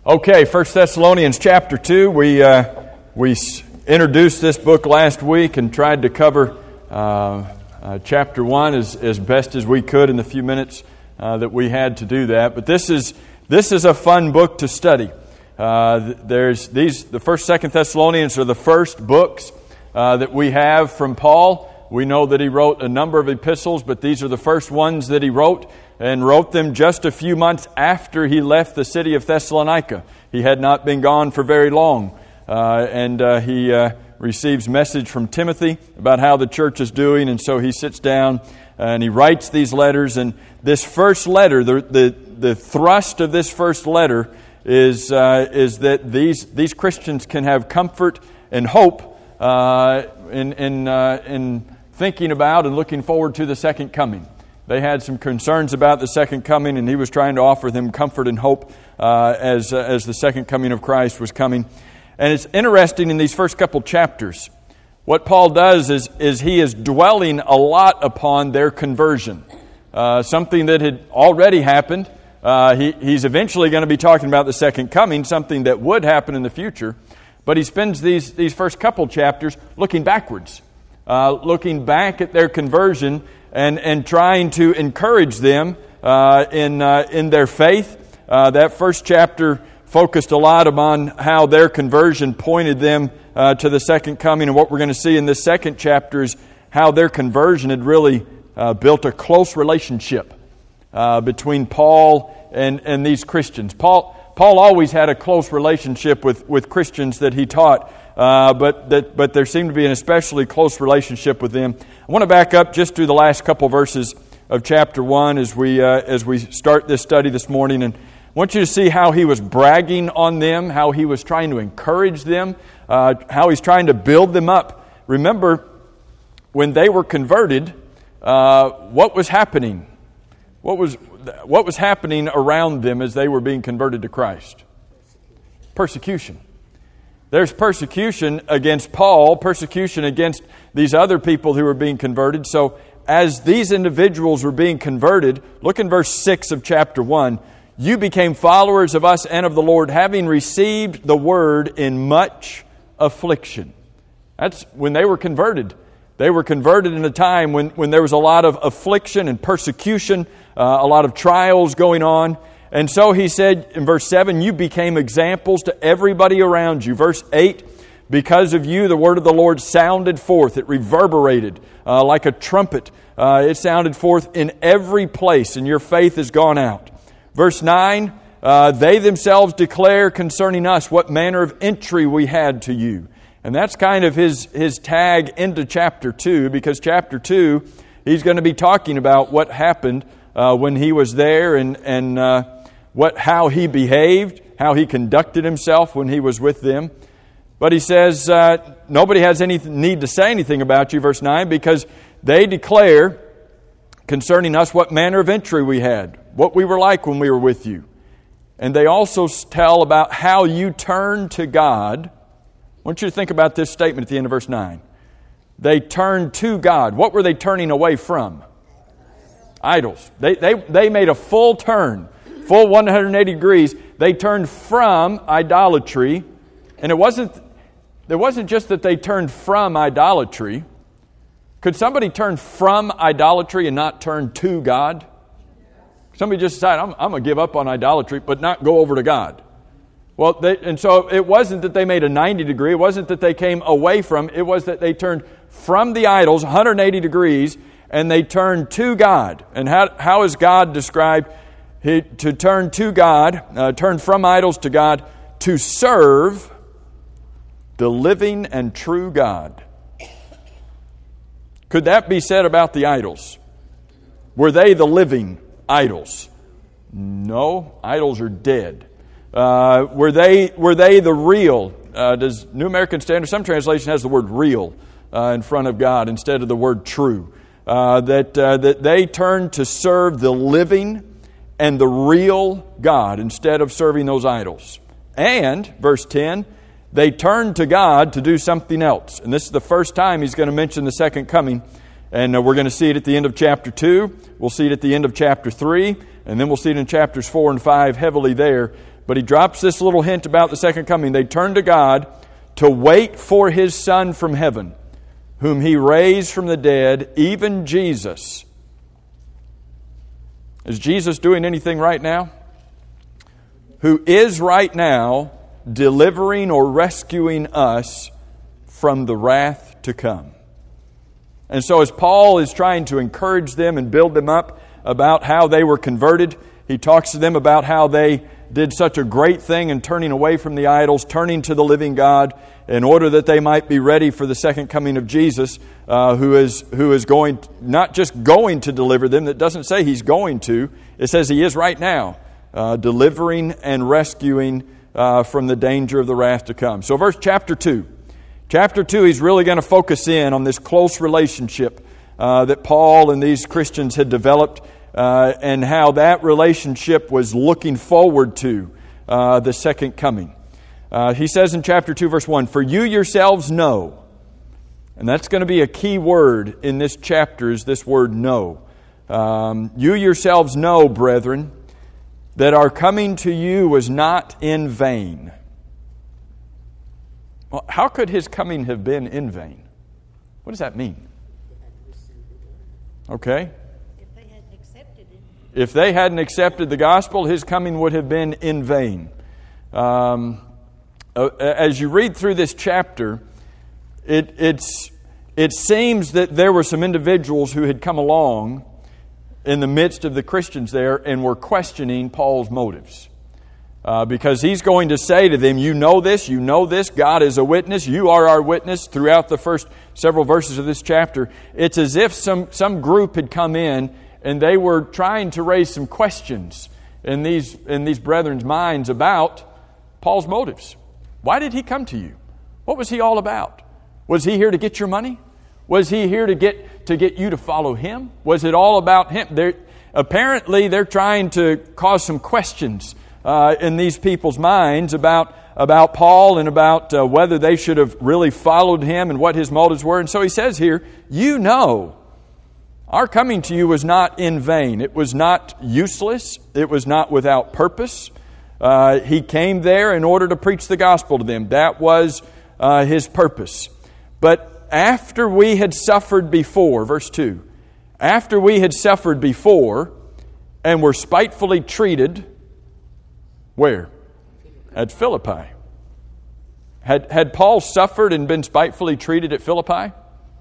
Okay, 1 Thessalonians chapter 2. We introduced this book last week and tried to cover chapter 1 as best as we could in the few minutes that we had to do that. But this is a fun book to study. The 1st, 2nd Thessalonians are the first books that we have from Paul. We know that he wrote a number of epistles, but these are the first ones that he wrote, and wrote them just a few months after he left the city of Thessalonica. He had not been gone for very long, and he receives message from Timothy about how the church is doing, and so he sits down and he writes these letters. And this first letter, the thrust of this first letter is that these Christians can have comfort and hope in thinking about and looking forward to the second coming. They had some concerns about the second coming, and he was trying to offer them comfort and hope as the second coming of Christ was coming. And it's interesting in these first couple chapters, what Paul does is he is dwelling a lot upon their conversion, something that had already happened. He's eventually going to be talking about the second coming, something that would happen in the future. But he spends these first couple chapters looking backwards, looking back at their conversion and trying to encourage them in their faith. That first chapter focused a lot upon how their conversion pointed them to the second coming. And what we're going to see in this second chapter is how their conversion had really built a close relationship between Paul and these Christians. Paul always had a close relationship with Christians that he taught, but there seemed to be an especially close relationship with them. I want to back up just through the last couple verses of chapter 1 as we start this study this morning, and I want you to see how he was bragging on them, how he was trying to encourage them, how he's trying to build them up. Remember, when they were converted, what was happening? What was happening around them as they were being converted to Christ? Persecution. There's persecution against Paul, persecution against these other people who were being converted. So as these individuals were being converted, look in verse 6 of chapter 1. You became followers of us and of the Lord, having received the word in much affliction. That's when they were converted. They were converted in a time when there was a lot of affliction and persecution, a lot of trials going on. And so he said in verse 7, you became examples to everybody around you. Verse 8, because of you, the word of the Lord sounded forth. It reverberated like a trumpet. It sounded forth in every place, and your faith has gone out. Verse 9, they themselves declare concerning us what manner of entry we had to you. And that's kind of his tag into chapter 2, because chapter 2, he's going to be talking about what happened when he was there and how he behaved, how he conducted himself when he was with them. But he says, nobody has any need to say anything about you, verse 9, because they declare concerning us what manner of entry we had, what we were like when we were with you. And they also tell about how you turned to God. I want you to think about this statement at the end of verse 9. They turned to God. What were they turning away from? Idols. They made a full turn, full 180 degrees. They turned from idolatry. And it wasn't just that they turned from idolatry. Could somebody turn from idolatry and not turn to God? Somebody just decide, I'm going to give up on idolatry, but not go over to God. Well, and so it wasn't that they made a 90 degree. It wasn't that they came away from. It was that they turned from the idols 180 degrees and they turned to God. And how is God described? To turn to God, turn from idols to God, to serve the living and true God. Could that be said about the idols? Were they the living idols? No, idols are dead. Were they the real? Does New American Standard, some translation has the word real in front of God instead of the word true. That they turned to serve the living and the real God instead of serving those idols. And, verse 10, they turned to God to do something else. And this is the first time he's going to mention the second coming. And we're going to see it at the end of chapter 2. We'll see it at the end of chapter 3. And then we'll see it in chapters 4 and 5 heavily there. But he drops this little hint about the second coming. They turned to God to wait for His Son from heaven, whom He raised from the dead, even Jesus. Is Jesus doing anything right now? Who is right now delivering or rescuing us from the wrath to come. And so as Paul is trying to encourage them and build them up about how they were converted, he talks to them about how they did such a great thing in turning away from the idols, turning to the living God, in order that they might be ready for the second coming of Jesus, who is going, not just going to deliver them. It doesn't say He's going to. It says He is right now, delivering and rescuing from the danger of the wrath to come. So chapter 2. Chapter 2, he's really going to focus in on this close relationship that Paul and these Christians had developed, and how that relationship was looking forward to the second coming. He says in chapter 2, verse 1, "For you yourselves know," and that's going to be a key word in this chapter, is this word know. "You yourselves know, brethren, that our coming to you was not in vain." Well, how could His coming have been in vain? What does that mean? Okay. If they hadn't accepted the gospel, His coming would have been in vain. As you read through this chapter, it seems that there were some individuals who had come along in the midst of the Christians there and were questioning Paul's motives. Because he's going to say to them, you know this, God is a witness, you are our witness. Throughout the first several verses of this chapter, it's as if some group had come in and they were trying to raise some questions in these brethren's minds about Paul's motives. Why did he come to you? What was he all about? Was he here to get your money? Was he here to get you to follow him? Was it all about him? Apparently they're trying to cause some questions in these people's minds about Paul and about whether they should have really followed him and what his motives were. And so he says here, you know, our coming to you was not in vain. It was not useless. It was not without purpose. He came there in order to preach the gospel to them. That was his purpose. But after we had suffered before, verse 2, after we had suffered before and were spitefully treated, where? At Philippi. Had Paul suffered and been spitefully treated at Philippi?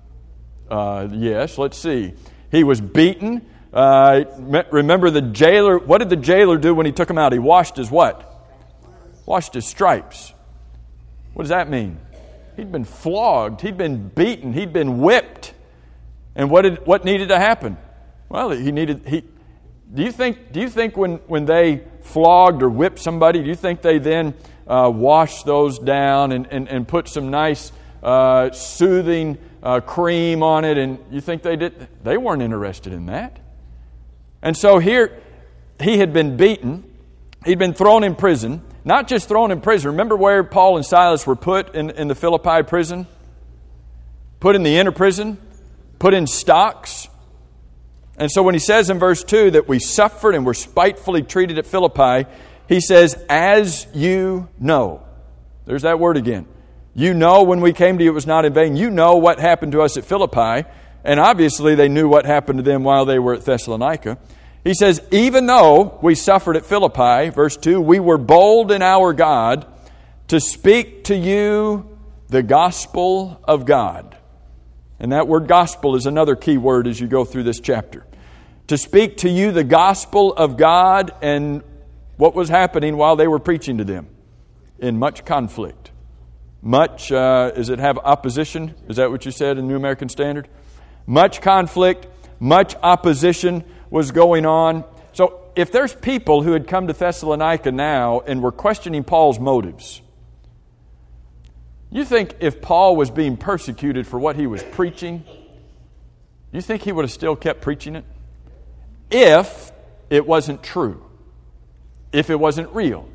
Yes, let's see. He was beaten. Remember the jailer. What did the jailer do when he took him out? He washed his what? Washed his stripes. What does that mean? He'd been flogged. He'd been beaten. He'd been whipped. And what needed to happen? Well, do you think when they flogged or whipped somebody, do you think they then washed those down and put some nice soothing cream on it? And you think they did? They weren't interested in that. And so here, he had been beaten. He'd been thrown in prison. Not just thrown in prison. Remember where Paul and Silas were put in the Philippi prison? Put in the inner prison. Put in stocks. And so when he says in verse 2 that we suffered and were spitefully treated at Philippi, he says, as you know. There's that word again. You know when we came to you it was not in vain. You know what happened to us at Philippi. And obviously they knew what happened to them while they were at Thessalonica. He says, even though we suffered at Philippi, verse 2, we were bold in our God to speak to you the gospel of God. And that word gospel is another key word as you go through this chapter. To speak to you the gospel of God, and what was happening while they were preaching to them? In much conflict. Much, does it have opposition? Is that what you said in New American Standard? Much conflict, much opposition was going on. So if there's people who had come to Thessalonica now and were questioning Paul's motives, you think if Paul was being persecuted for what he was preaching, you think he would have still kept preaching it? If it wasn't true. If it wasn't real.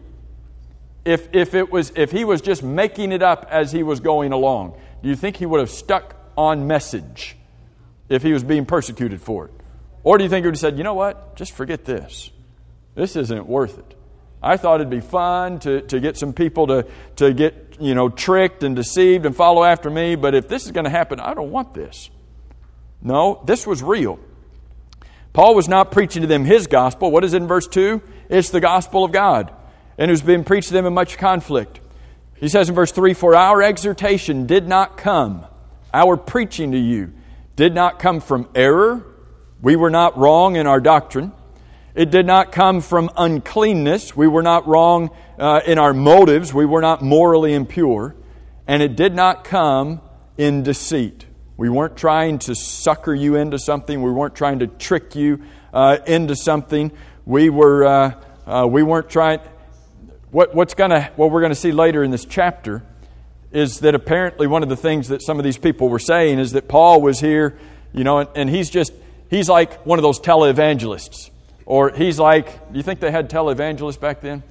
If he was just making it up as he was going along, do you think he would have stuck on message if he was being persecuted for it? Or do you think he would have said, you know what? Just forget this. This isn't worth it. I thought it'd be fun to get some people to get, tricked and deceived and follow after me. But if this is going to happen, I don't want this. No, this was real. Paul was not preaching to them his gospel. What is it in verse 2? It's the gospel of God. And it was being preached to them in much conflict. He says in verse 3, "For our exhortation did not come," our preaching to you, "did not come from error." We were not wrong in our doctrine. It did not come from uncleanness. We were not wrong in our motives. We were not morally impure. And it did not come in deceit. We weren't trying to sucker you into something. We weren't trying to trick you into something. We weren't trying. What we're going to see later in this chapter is that apparently one of the things that some of these people were saying is that Paul was here, and he's like one of those televangelists. Or he's like, do you think they had televangelists back then?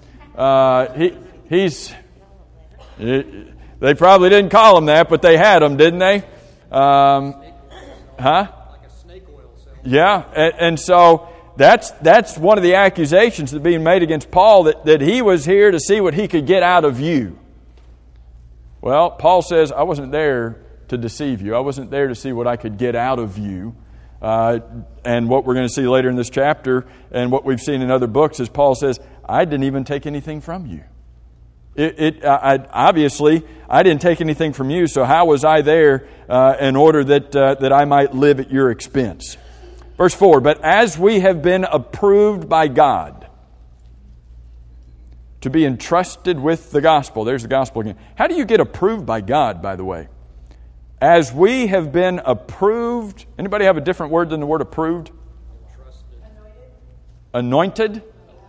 They probably didn't call them that, but they had them, didn't they? Like a snake oil salesman. Yeah, and so that's one of the accusations that are being made against Paul, that he was here to see what he could get out of you. Well, Paul says, I wasn't there to deceive you. I wasn't there to see what I could get out of you. And what we're going to see later in this chapter and what we've seen in other books is Paul says, I didn't even take anything from you. Obviously, I didn't take anything from you, so how was I there in order that I might live at your expense? Verse 4, "But as we have been approved by God to be entrusted with the gospel." There's the gospel again. How do you get approved by God, by the way? As we have been approved. Anybody have a different word than the word approved? Anointed?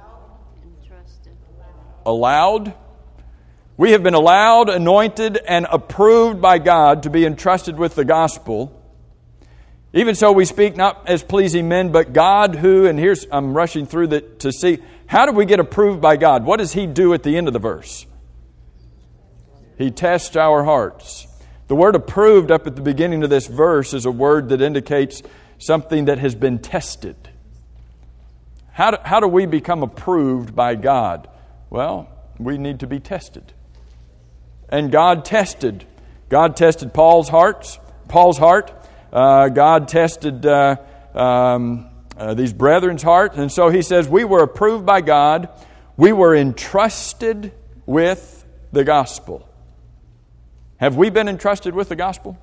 Allowed? We have been allowed, anointed, and approved by God to be entrusted with the gospel. Even so we speak not as pleasing men, but God who, and I'm rushing through to see, how do we get approved by God? What does He do at the end of the verse? He tests our hearts. The word approved up at the beginning of this verse is a word that indicates something that has been tested. How do we become approved by God? Well, we need to be tested. And God tested Paul's heart. God tested these brethren's heart. And so he says, we were approved by God. We were entrusted with the gospel. Have we been entrusted with the gospel?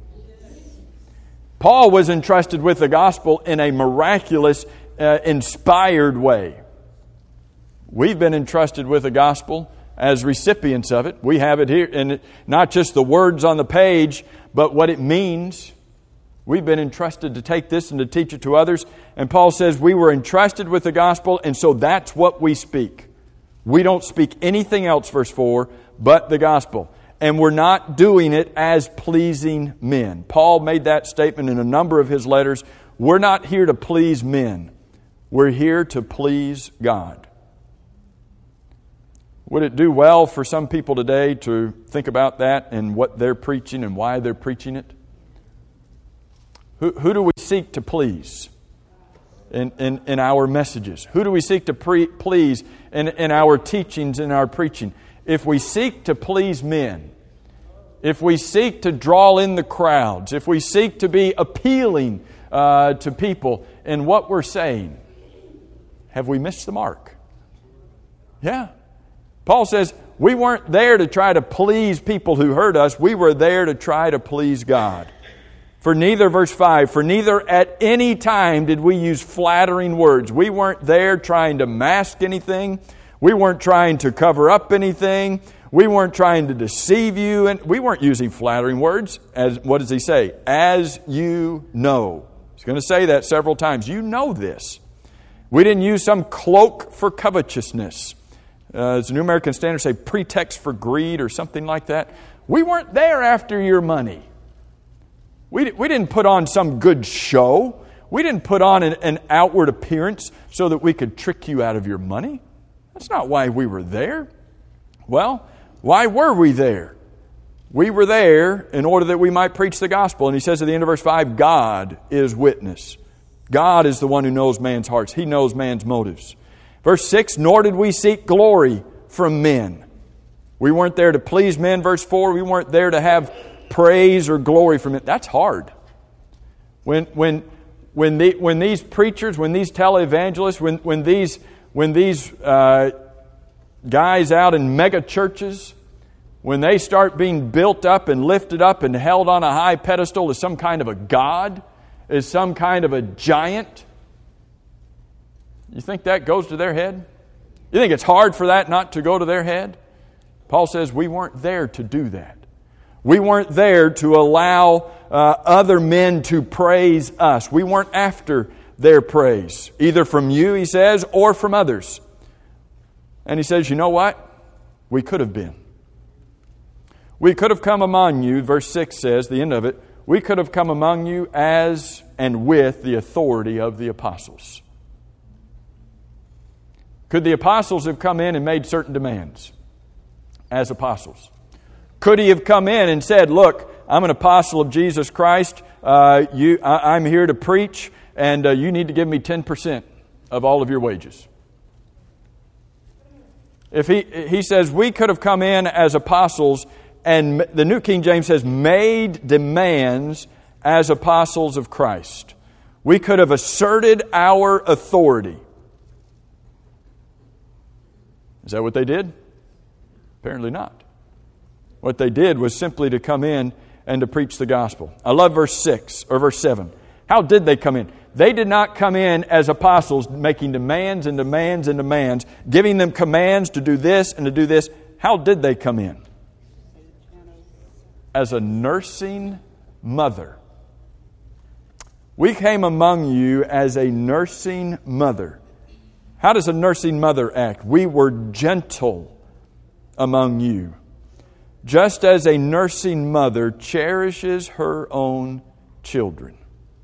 Paul was entrusted with the gospel in a miraculous, inspired way. We've been entrusted with the gospel as recipients of it. We have it here, and not just the words on the page, but what it means. We've been entrusted to take this and to teach it to others. And Paul says we were entrusted with the gospel, and so that's what we speak. We don't speak anything else, verse 4, but the gospel. And we're not doing it as pleasing men. Paul made that statement in a number of his letters. We're not here to please men. We're here to please God. Would it do well for some people today to think about that and what they're preaching and why they're preaching it? Who do we seek to please in our messages? Who do we seek to please in our teachings, in our preaching? If we seek to please men, if we seek to draw in the crowds, if we seek to be appealing to people in what we're saying, have we missed the mark? Yeah. Paul says we weren't there to try to please people who hurt us. We were there to try to please God. For neither, verse 5, for neither at any time did we use flattering words. We weren't there trying to mask anything. We weren't trying to cover up anything. We weren't trying to deceive you. And we weren't using flattering words. What does he say? As you know. He's going to say that several times. You know this. We didn't use some cloak for covetousness. As the New American Standard say, pretext for greed or something like that. We weren't there after your money. We didn't put on some good show. We didn't put on an outward appearance so that we could trick you out of your money. That's not why we were there. Well, why were we there? We were there in order that we might preach the gospel. And he says at the end of verse 5, God is witness. God is the one who knows man's hearts. He knows man's motives. Verse 6, nor did we seek glory from men. We weren't there to please men. Verse 4, we weren't there to have praise or glory from it. That's hard. When these preachers, when these televangelists, when these guys out in mega churches, when they start being built up and lifted up and held on a high pedestal as some kind of a god, as some kind of a giant, you think that goes to their head? You think it's hard for that not to go to their head? Paul says we weren't there to do that. We weren't there to allow other men to praise us. We weren't after their praise, either from you, he says, or from others. And he says, you know what? We could have been. We could have come among you, verse 6 says, the end of it, we could have come among you as and with the authority of the apostles. Could the apostles have come in and made certain demands as apostles? Could he have come in and said, look, I'm an apostle of Jesus Christ. I'm here to preach, and you need to give me 10% of all of your wages. If he says we could have come in as apostles, and the New King James says made demands as apostles of Christ. We could have asserted our authority. Is that what they did? Apparently not. What they did was simply to come in and to preach the gospel. I love verse 6 or verse 7. How did they come in? They did not come in as apostles making demands and demands and demands, giving them commands to do this and to do this. How did they come in? As a nursing mother. We came among you as a nursing mother. How does a nursing mother act? We were gentle among you, just as a nursing mother cherishes her own children.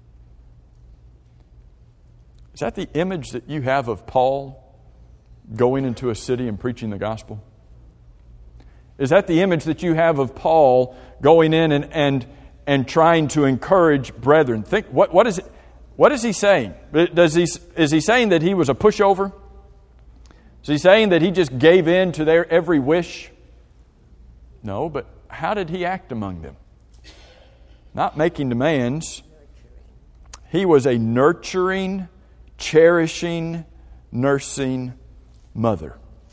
Is that the image that you have of Paul going into a city and preaching the gospel? Is that the image that you have of Paul going in and trying to encourage brethren? Think, what is he saying? Is he saying that he was a pushover? Is he saying that he just gave in to their every wish? No, but how did he act among them? Not making demands. He was a nurturing, cherishing, nursing mother.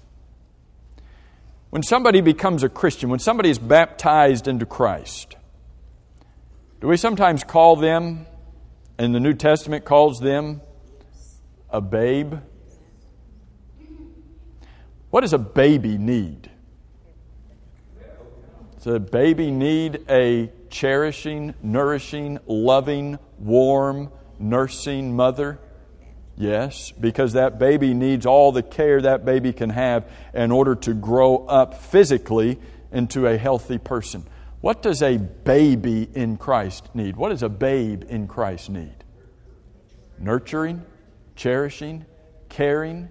When somebody becomes a Christian, when somebody is baptized into Christ, do we sometimes call them, and the New Testament calls them, a babe? What does a baby need? Does a baby need a cherishing, nourishing, loving, warm, nursing mother? Yes, because that baby needs all the care that baby can have in order to grow up physically into a healthy person. What does a baby in Christ need? What does a babe in Christ need? Nurturing, cherishing, caring,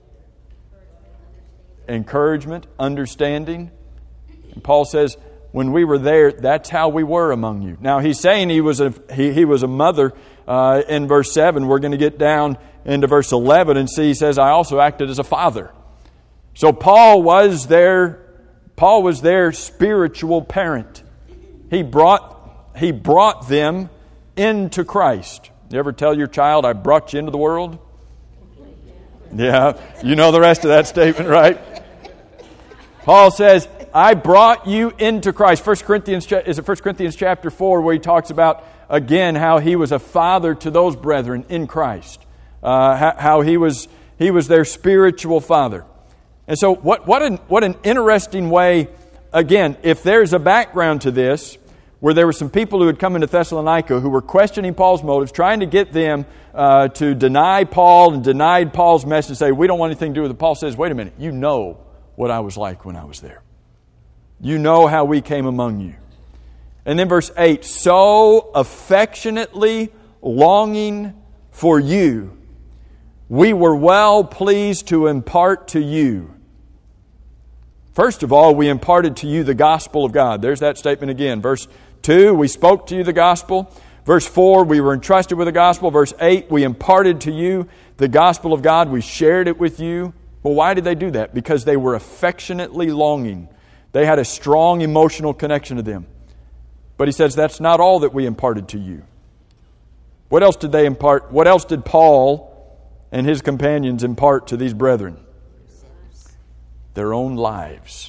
encouragement, understanding. And Paul says, when we were there, that's how we were among you. Now, he's saying he was a mother in verse 7. We're going to get down into verse 11 and see, he says, I also acted as a father. So Paul was their spiritual parent. He brought them into Christ. You ever tell your child, I brought you into the world? Yeah, you know the rest of that statement, right? Paul says, I brought you into Christ. 1 Corinthians chapter 4, where he talks about, again, how he was a father to those brethren in Christ. How he was their spiritual father. And so what an interesting way, again, if there's a background to this, where there were some people who had come into Thessalonica who were questioning Paul's motives, trying to get them to deny Paul and denied Paul's message and say, we don't want anything to do with it. Paul says, wait a minute, you know what I was like when I was there. You know how we came among you. And then verse 8, so affectionately longing for you, we were well pleased to impart to you. First of all, we imparted to you the gospel of God. There's that statement again. Verse 2, we spoke to you the gospel. Verse 4, we were entrusted with the gospel. Verse 8, we imparted to you the gospel of God. We shared it with you. Well, why did they do that? Because they were affectionately longing. They had a strong emotional connection to them. But he says that's not all that we imparted to you. What else did they impart? What else did Paul and his companions impart to these brethren? Their own lives.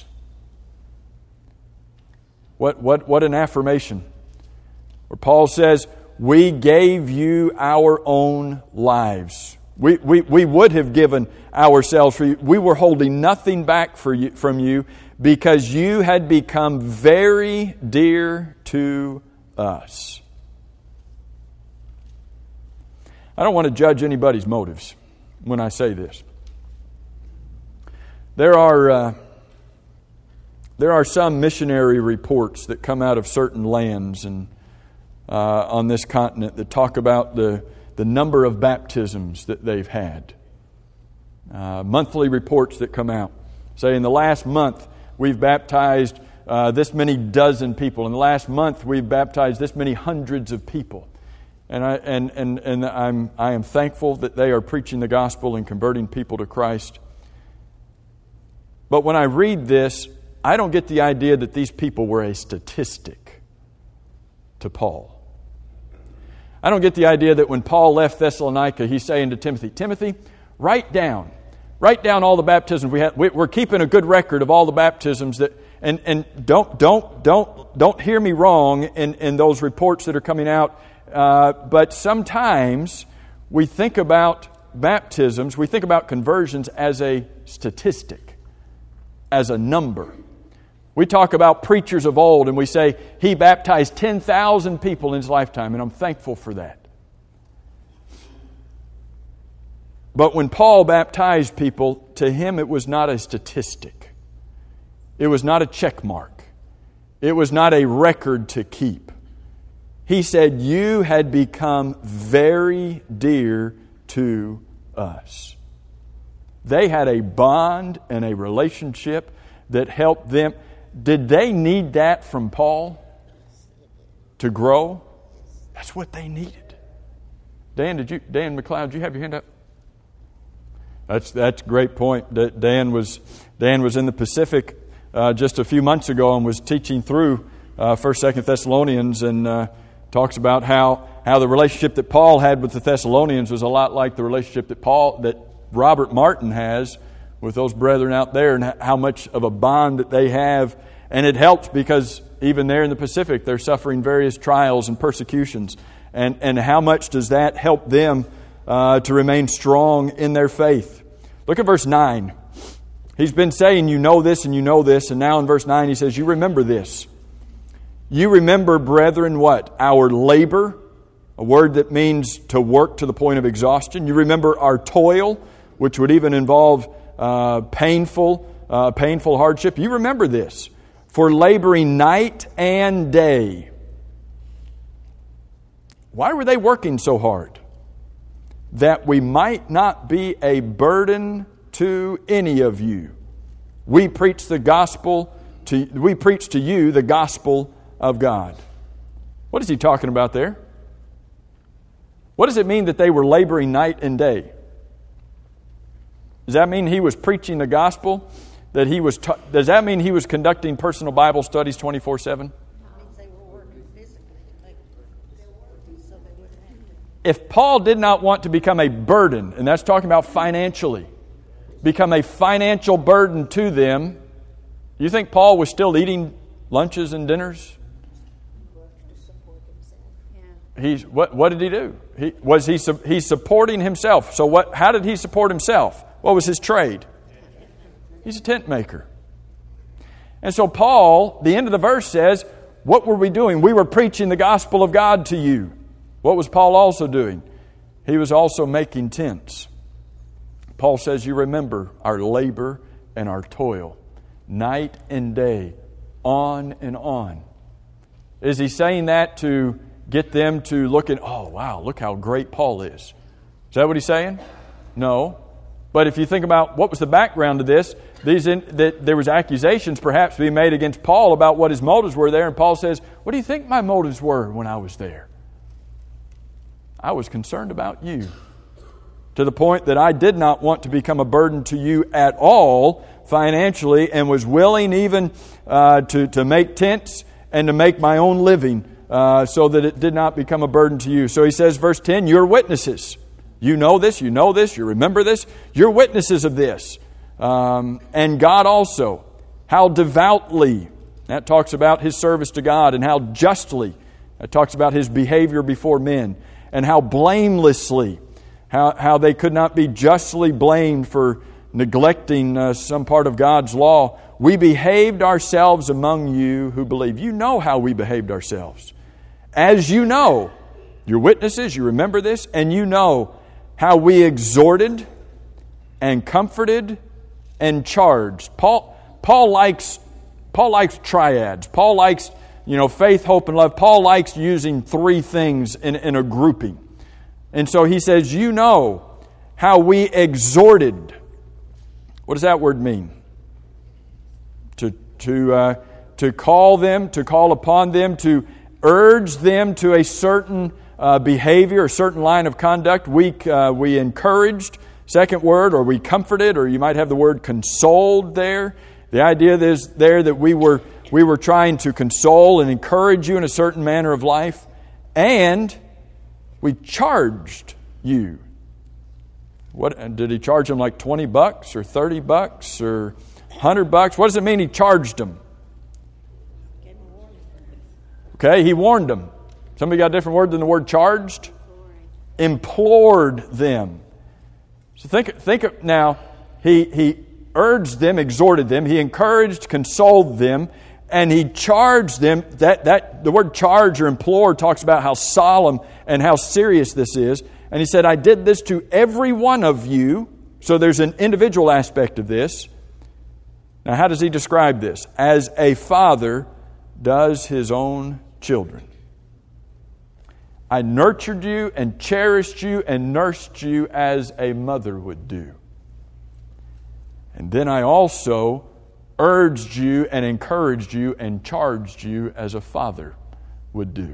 What an affirmation. Where Paul says, we gave you our own lives. We would have given ourselves for you. We were holding nothing back from you because you had become very dear to us. I don't want to judge anybody's motives when I say this. There are some missionary reports that come out of certain lands and on this continent that talk about the number of baptisms that they've had. Monthly reports that come out say in the last month we've baptized this many dozen people. In the last month we've baptized this many hundreds of people. And I am thankful that they are preaching the gospel and converting people to Christ. But when I read this, I don't get the idea that these people were a statistic to Paul. I don't get the idea that when Paul left Thessalonica, he's saying to Timothy, Timothy, write down all the baptisms we had. We're keeping a good record of all the baptisms that, and don't hear me wrong in those reports that are coming out. But sometimes we think about baptisms, we think about conversions as a statistic, as a number. We talk about preachers of old and we say, he baptized 10,000 people in his lifetime, and I'm thankful for that. But when Paul baptized people, to him it was not a statistic. It was not a check mark. It was not a record to keep. He said, you had become very dear to us. They had a bond and a relationship that helped them. Did they need that from Paul to grow? That's what they needed. Dan McLeod, did you have your hand up? That's a great point. Dan was in the Pacific just a few months ago and was teaching through 1st, 2nd Thessalonians and talks about how the relationship that Paul had with the Thessalonians was a lot like the relationship that Robert Martin has with those brethren out there, and how much of a bond that they have. And it helps because even there in the Pacific, they're suffering various trials and persecutions. And how much does that help them to remain strong in their faith? Look at verse 9. He's been saying, you know this and you know this. And now in verse 9 he says, you remember this. You remember, brethren, what? Our labor, a word that means to work to the point of exhaustion. You remember our toil, which would even involve painful hardship. You remember this. For laboring night and day. Why were they working so hard? That we might not be a burden to any of you. We preach to you the gospel of God. What is he talking about there? What does it mean that they were laboring night and day? Does that mean he was preaching the gospel? Does that mean he was conducting personal Bible studies 24/7? If Paul did not want to become a burden, and that's talking about financially, become a financial burden to them, you think Paul was still eating lunches and dinners? What did he do? He's supporting himself. So how did he support himself? What was his trade? He's a tent maker. And so Paul, the end of the verse says, what were we doing? We were preaching the gospel of God to you. What was Paul also doing? He was also making tents. Paul says, you remember our labor and our toil, night and day, on and on. Is he saying that to get them to look at, oh, wow, look how great Paul is? Is that what he's saying? No. But if you think about what was the background to this, there was accusations perhaps being made against Paul about what his motives were there. And Paul says, what do you think my motives were when I was there? I was concerned about you, to the point that I did not want to become a burden to you at all financially, and was willing even to make tents and to make my own living so that it did not become a burden to you. So he says, verse 10, you're witnesses. You know this, you remember this. You're witnesses of this. And God also, how devoutly, that talks about his service to God, and how justly, that talks about his behavior before men, and how blamelessly, how they could not be justly blamed for neglecting some part of God's law. We behaved ourselves among you who believe. You know how we behaved ourselves. As you know, you're witnesses, you remember this, and you know how we exhorted and comforted and charged. Paul likes triads. Paul likes, faith, hope, and love. Paul likes using three things in a grouping. And so he says, you know how we exhorted. What does that word mean? To call them, to call upon them, to urge them to a certain behavior, a certain line of conduct. We encouraged. Second word, or we comforted, or you might have the word consoled there. The idea is there that we were trying to console and encourage you in a certain manner of life, and we charged you. What did he charge them, like $20 or $30 or $100? What does it mean he charged them? Okay, he warned them. Somebody got a different word than the word charged? Implored them. So think of now, he urged them, exhorted them, he encouraged, consoled them, and he charged them. That the word charge or implore talks about how solemn and how serious this is. And he said, I did this to every one of you. So there's an individual aspect of this. Now, how does he describe this? As a father does his own children. I nurtured you and cherished you and nursed you as a mother would do. And then I also urged you and encouraged you and charged you as a father would do.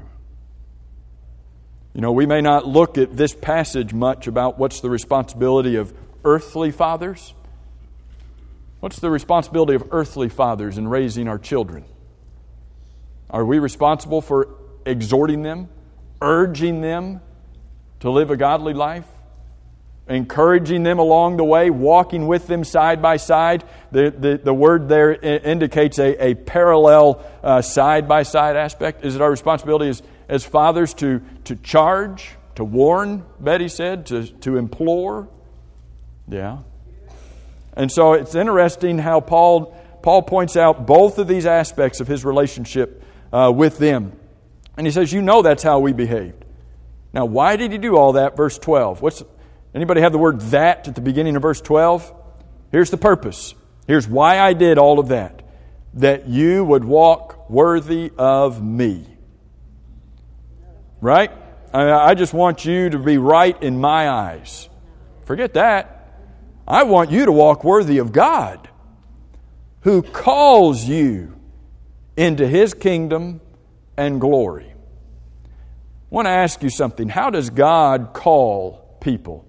We may not look at this passage much about what's the responsibility of earthly fathers. What's the responsibility of earthly fathers in raising our children? Are we responsible for exhorting them, urging them to live a godly life, encouraging them along the way, walking with them side by side? The word there indicates a parallel side-by-side aspect. Is it our responsibility as fathers to charge, to warn, Betty said, to implore? Yeah. And so it's interesting how Paul points out both of these aspects of his relationship with them. And he says, you know that's how we behaved. Now, why did he do all that? Verse 12. Anybody have the word that at the beginning of verse 12? Here's the purpose. Here's why I did all of that. That you would walk worthy of me. Right? I just want you to be right in my eyes. Forget that. I want you to walk worthy of God, who calls you into His kingdom and glory. I want to ask you something. How does God call people?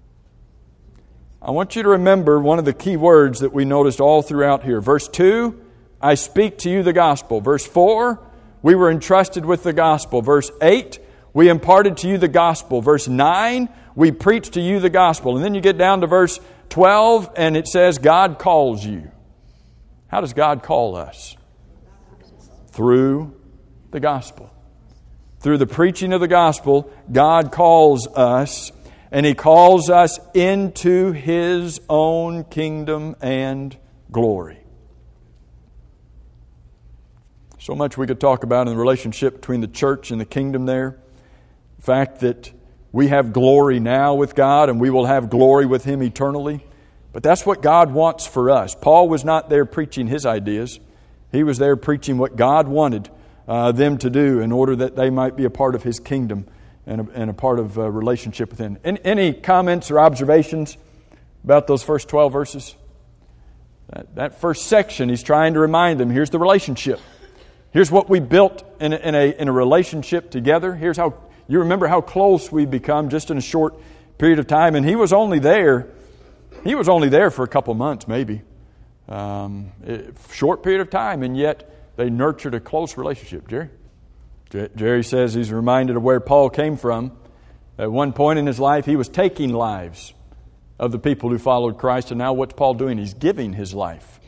I want you to remember one of the key words that we noticed all throughout here. Verse 2, I speak to you the gospel. Verse 4, we were entrusted with the gospel. Verse 8, we imparted to you the gospel. Verse 9, we preached to you the gospel. And then you get down to verse 12 and it says God calls you. How does God call us? Through the gospel. Through the preaching of the gospel, God calls us, and He calls us into His own kingdom and glory. So much we could talk about in the relationship between the church and the kingdom there. The fact that we have glory now with God and we will have glory with Him eternally. But that's what God wants for us. Paul was not there preaching his ideas. He was there preaching what God wanted them to do in order that they might be a part of His kingdom and a part of a relationship with Him. Any comments or observations about those first 12 verses? That first section, he's trying to remind them, here's the relationship. Here's what we built in a relationship together. Here's how, you remember how close we become just in a short period of time, and he was only there for a couple months, maybe. Short period of time, and yet they nurtured a close relationship. Jerry says he's reminded of where Paul came from. At one point in his life, he was taking lives of the people who followed Christ, and now what's Paul doing? He's giving his life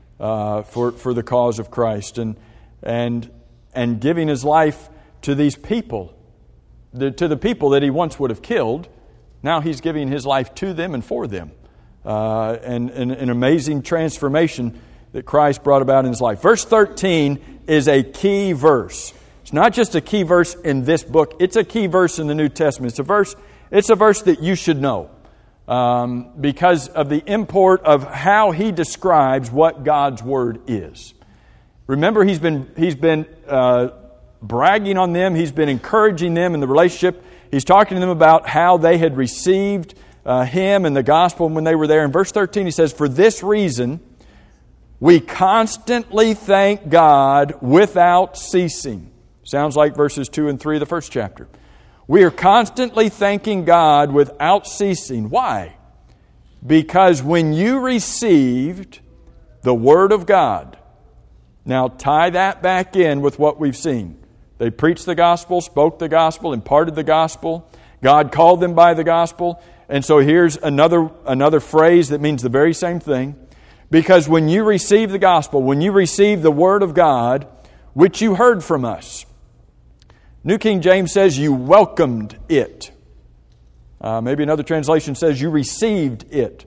for the cause of Christ, and giving his life to these people, to the people that he once would have killed. Now he's giving his life to them and for them. And an amazing transformation that Christ brought about in his life. Verse 13 is a key verse. It's not just a key verse in this book. It's a key verse in the New Testament. It's a verse that you should know because of the import of how he describes what God's Word is. Remember, he's been bragging on them. He's been encouraging them in the relationship. He's talking to them about how they had received Him and the gospel when they were there. In verse 13 he says, "For this reason we constantly thank God without ceasing." Sounds like verses 2 and 3 of the first chapter. We are constantly thanking God without ceasing. Why? Because when you received the Word of God, now tie that back in with what we've seen. They preached the gospel, spoke the gospel, imparted the gospel. God called them by the gospel. And so here's another phrase that means the very same thing. Because when you receive the gospel, when you receive the Word of God, which you heard from us, New King James says you welcomed it. Maybe another translation says you received it.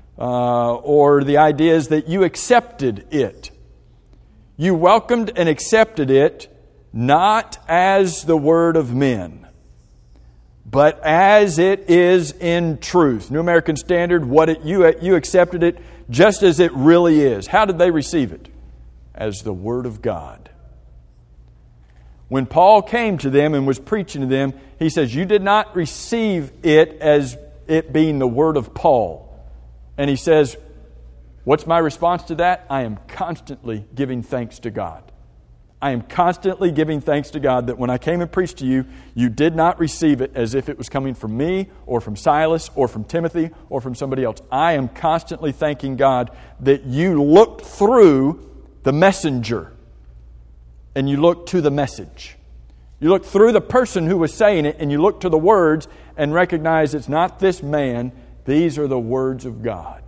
Or the idea is that you accepted it. You welcomed and accepted it not as the word of men, but as it is in truth. New American Standard, you accepted it just as it really is. How did they receive it? As the Word of God. When Paul came to them and was preaching to them, he says, you did not receive it as it being the Word of Paul. And he says, what's my response to that? I am constantly giving thanks to God. I am constantly giving thanks to God that when I came and preached to you, you did not receive it as if it was coming from me or from Silas or from Timothy or from somebody else. I am constantly thanking God that you looked through the messenger and you looked to the message. You looked through the person who was saying it and you looked to the words and recognized it's not this man, these are the words of God.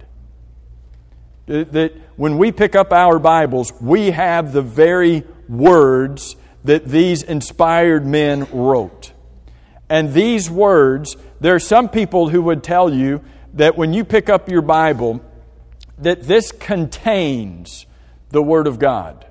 That when we pick up our Bibles, we have the very words that these inspired men wrote. And these words, there are some people who would tell you that when you pick up your Bible, that this contains the Word of God.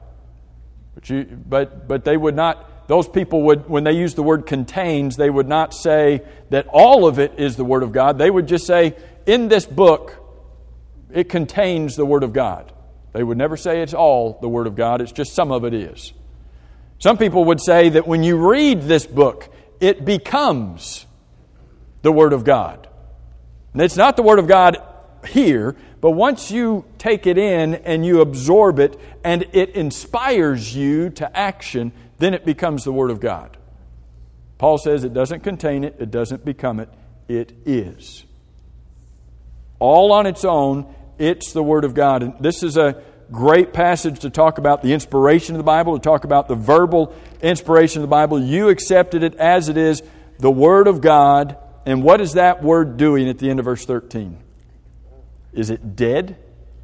But they would not, those people would, when they use the word contains, they would not say that all of it is the Word of God. They would just say, in this book, it contains the Word of God. They would never say it's all the Word of God. It's just some of it is. Some people would say that when you read this book, it becomes the Word of God. And it's not the Word of God here, but once you take it in and you absorb it and it inspires you to action, then it becomes the Word of God. Paul says it doesn't contain it, it doesn't become it, it is. All on its own, it's the Word of God. And this is a great passage to talk about the inspiration of the Bible, to talk about the verbal inspiration of the Bible. You accepted it as it is, the Word of God. And what is that word doing at the end of verse 13? Is it dead?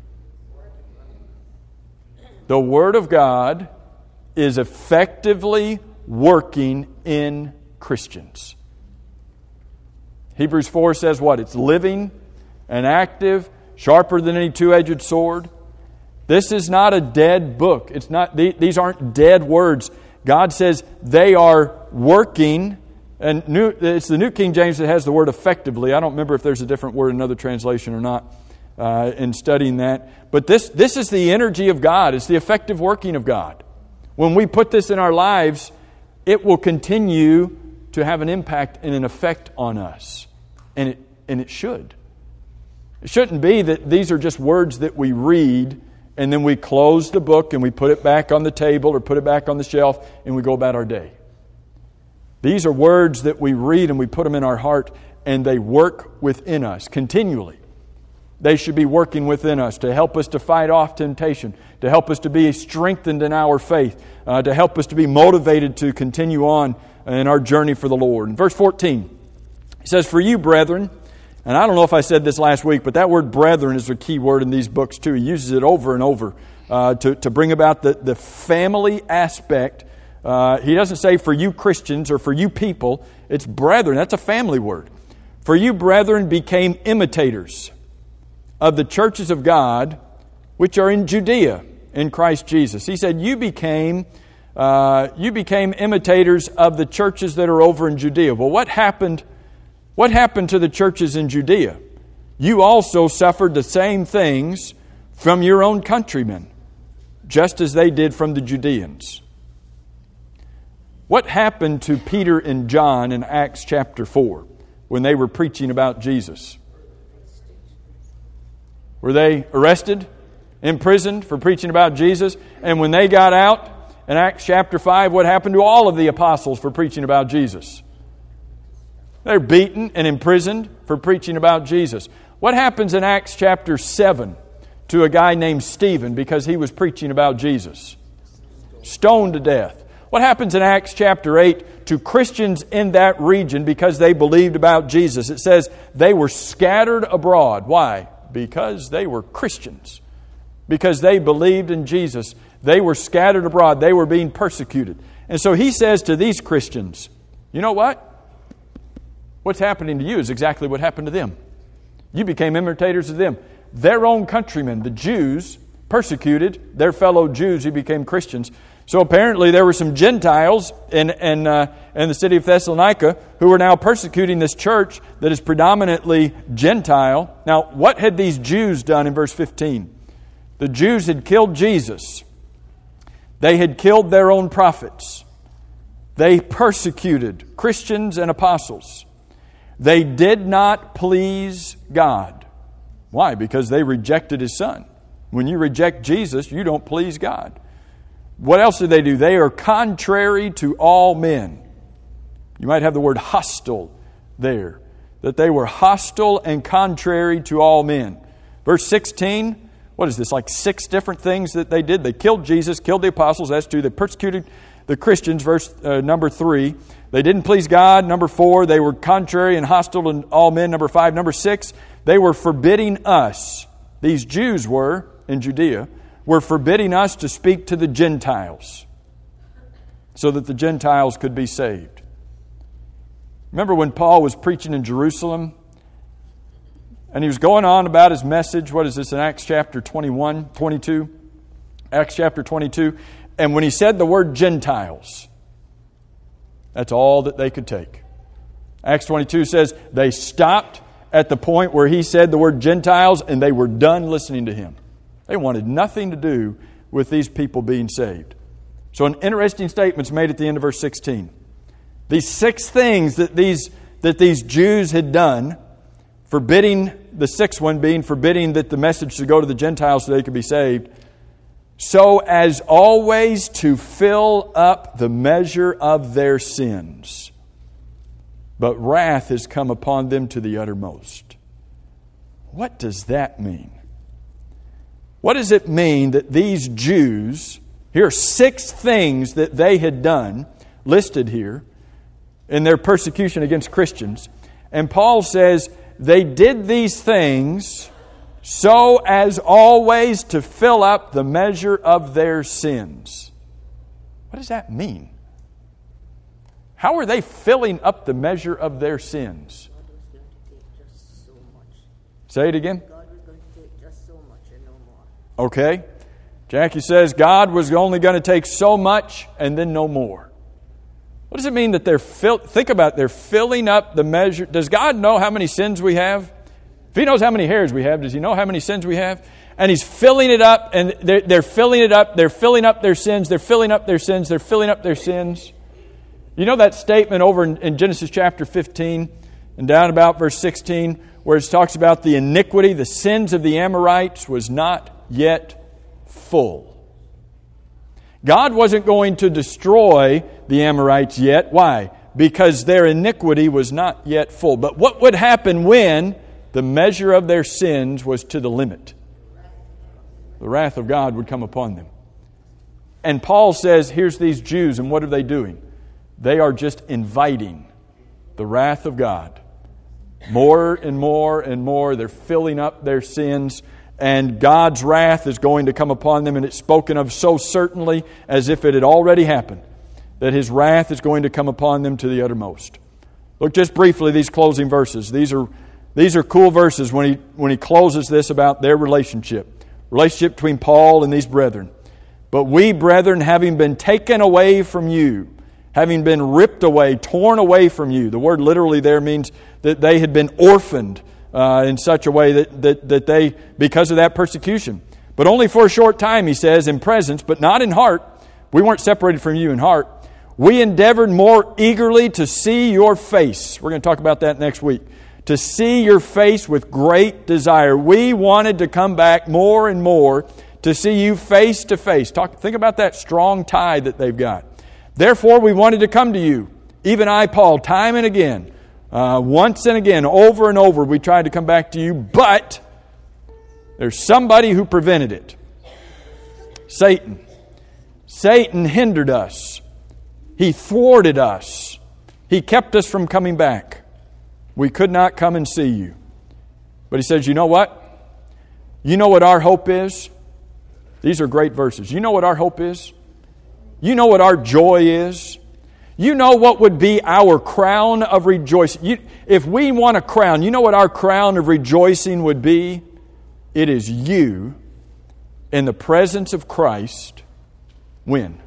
The Word of God is effectively working in Christians. Hebrews 4 says what? It's living and active, sharper than any two-edged sword. This is not a dead book. It's not; these aren't dead words. God says they are working. And it's the New King James that has the word effectively. I don't remember if there's a different word in another translation or not in studying that. But this is the energy of God. It's the effective working of God. When we put this in our lives, it will continue to have an impact and an effect on us. And it should. It shouldn't be that these are just words that we read and then we close the book and we put it back on the table or put it back on the shelf and we go about our day. These are words that we read and we put them in our heart and they work within us continually. They should be working within us to help us to fight off temptation, to help us to be strengthened in our faith, to help us to be motivated to continue on in our journey for the Lord. In verse 14, it says, "For you, brethren," and I don't know if I said this last week, but that word brethren is a key word in these books too. He uses it over and over to bring about the family aspect. He doesn't say for you Christians or for you people. It's brethren. That's a family word. "For you, brethren, became imitators of the churches of God, which are in Judea, in Christ Jesus." He said, you became imitators of the churches that are over in Judea. Well, what happened to the churches in Judea? You also suffered the same things from your own countrymen, just as they did from the Judeans. What happened to Peter and John in Acts chapter 4 when they were preaching about Jesus? Were they arrested, imprisoned for preaching about Jesus? And when they got out in Acts chapter 5, what happened to all of the apostles for preaching about Jesus? They're beaten and imprisoned for preaching about Jesus. What happens in Acts chapter 7 to a guy named Stephen because he was preaching about Jesus? Stoned to death. What happens in Acts chapter 8 to Christians in that region because they believed about Jesus? It says they were scattered abroad. Why? Because they were Christians. Because they believed in Jesus. They were scattered abroad. They were being persecuted. And so he says to these Christians, you know what? What's happening to you is exactly what happened to them. You became imitators of them. Their own countrymen, the Jews, persecuted their fellow Jews who became Christians. So apparently there were some Gentiles in the city of Thessalonica who were now persecuting this church that is predominantly Gentile. Now, what had these Jews done in verse 15? The Jews had killed Jesus. They had killed their own prophets. They persecuted Christians and apostles. They did not please God. Why? Because they rejected His Son. When you reject Jesus, you don't please God. What else did they do? They are contrary to all men. You might have the word hostile there. That they were hostile and contrary to all men. Verse 16, what is this? Like 6 different things that they did. They killed Jesus, killed the apostles. That's 2. They persecuted the Christians. Verse number 3. They didn't please God. Number 4, they were contrary and hostile to all men. Number 5. Number 6, they were forbidding us. These Jews were in Judea. Were forbidding us to speak to the Gentiles so that the Gentiles could be saved. Remember when Paul was preaching in Jerusalem and he was going on about his message? What is this in Acts chapter 22? Acts chapter 22. And when he said the word Gentiles, that's all that they could take. Acts 22 says they stopped at the point where he said the word Gentiles and they were done listening to him. They wanted nothing to do with these people being saved. So an interesting statement's made at the end of verse 16. These 6 things that these Jews had done, forbidding, the 6th one being forbidding that the message should go to the Gentiles so they could be saved, so as always to fill up the measure of their sins. But wrath has come upon them to the uttermost. What does that mean? What does it mean that these Jews, here are 6 things that they had done, listed here, in their persecution against Christians. And Paul says they did these things so as always to fill up the measure of their sins. What does that mean? How are they filling up the measure of their sins? Say it again. Okay. Jackie says God was only going to take so much and then no more. What does it mean that think about it, they're filling up the measure? Does God know how many sins we have? If He knows how many hairs we have, does He know how many sins we have? And He's filling it up, and they're filling it up. They're filling up their sins. They're filling up their sins. They're filling up their sins. You know that statement over in Genesis chapter 15 and down about verse 16 where it talks about the iniquity, the sins of the Amorites was not yet full. God wasn't going to destroy the Amorites yet. Why? because their iniquity was not yet full. But what would happen when the measure of their sins was to the limit? The wrath of God would come upon them. And Paul says, here's these Jews, and what are they doing? They are just inviting the wrath of God. More and more and more, they're filling up their sins, and God's wrath is going to come upon them, and it's spoken of so certainly as if it had already happened, that His wrath is going to come upon them to the uttermost. Look just briefly at these closing verses. These are cool verses when he closes this about their relationship between Paul and these brethren. But we, brethren, having been taken away from you, having been ripped away, torn away from you. The word literally there means that they had been orphaned in such a way that they, because of that persecution. But only for a short time, he says, in presence, but not in heart. We weren't separated from you in heart. We endeavored more eagerly to see your face. We're going to talk about that next week. To see your face with great desire. We wanted to come back more and more to see you face to face. Think about that strong tie that they've got. Therefore, we wanted to come to you. Even I, Paul, time and again, once and again, over and over, we tried to come back to you, but there's somebody who prevented it. Satan. Satan hindered us. He thwarted us. He kept us from coming back. We could not come and see you. But he says, you know what? You know what our hope is? These are great verses. You know what our hope is? You know what our joy is? You know what would be our crown of rejoicing? If we want a crown, you know what our crown of rejoicing would be? It is you in the presence of Christ. When?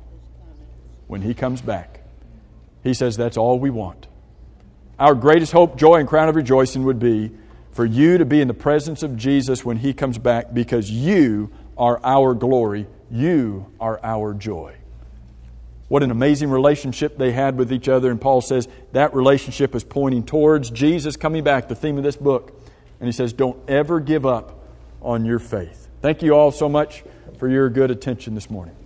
When He comes back. He says that's all we want. Our greatest hope, joy, and crown of rejoicing would be for you to be in the presence of Jesus when He comes back, because you are our glory. You are our joy. What an amazing relationship they had with each other. And Paul says that relationship is pointing towards Jesus coming back, the theme of this book. And he says, don't ever give up on your faith. Thank you all so much for your good attention this morning.